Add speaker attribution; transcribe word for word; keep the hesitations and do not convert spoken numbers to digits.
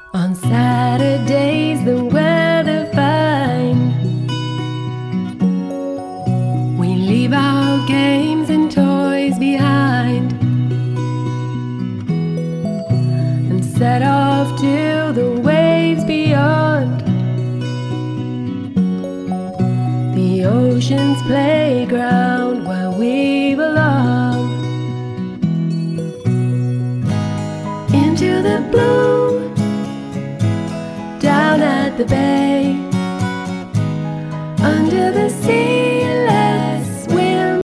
Speaker 1: On Saturdays the weather fine, we leave our games and toys behind and set off to the waves beyond, the ocean's playground where we belong. Into the blue, down at the bay,